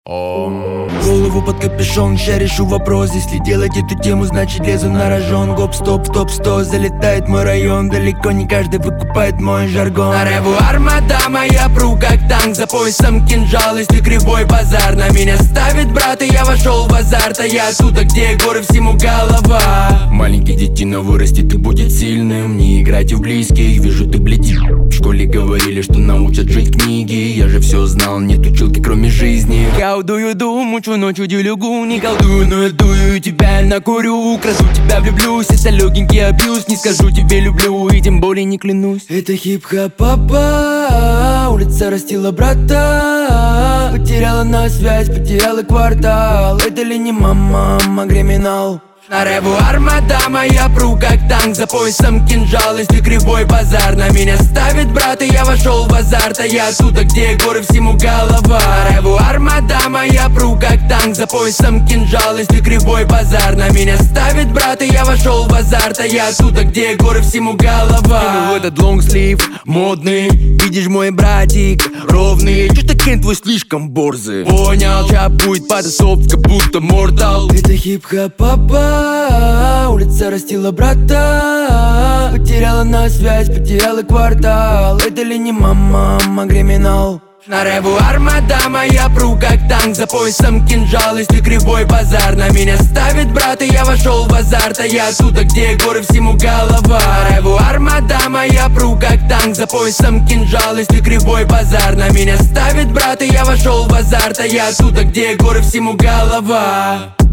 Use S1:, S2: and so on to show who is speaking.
S1: Голову под капюшон, ща решу вопрос. Если делать эту тему, значит лезу на рожон. Гоп, стоп, топ, 100, залетает мой район. Далеко не каждый выкупает мой жаргон. На реву армада моя, пру как танк. За поясом кинжал, если кривой базар на меня ставит брат, и я вошел в азарт. А я оттуда, где горы, всему голова. Маленький детина вырастет и будет сильным. Не играйте в близких, вижу ты бледишь. В школе говорили, что научат жить книги. Я же все знал, нет училки кроме жизни. Колдую, мучу ночью делюгу. Не колдую, но я дую, тебя я накурю. Красу тебя влюблюсь, это легенький абьюз. Не скажу тебе люблю, и тем более не клянусь. Это хип-хоп, папа. Улица растила брата. Потеряла на связь, потеряла квартал. Это ли не мама, криминал? На реву армада моя, пру как танк. За поясом кинжал, если кривой базар на меня ставит брат, и я вошел в азарт. А я оттуда, где горы, всему голова. На реву армада моя, пру как танк. За поясом кинжал, если кривой базар на меня ставит брат, и я вошел в азарт. А я оттуда, где горы, всему голова. В этот лонгслив модный, видишь мой братик ровный. Чё такой твой слишком борзый? Понял, ща будет потасовка, будто мортал. Это хип-хоп, папа. Улица растила брата. Потеряла на связь, потеряла квартал. Это ли не мама, криминал? На реву армада моя, пру как танк. За поясом кинжал, если кривой базар на меня ставит брат, и я вошел в азарт. А я оттуда, где горы, всему голова. На реву армада моя, пру как танк. За поясом кинжал, если кривой базар на меня ставит брат, и я вошел в азарт. А я оттуда, где горы, всему голова.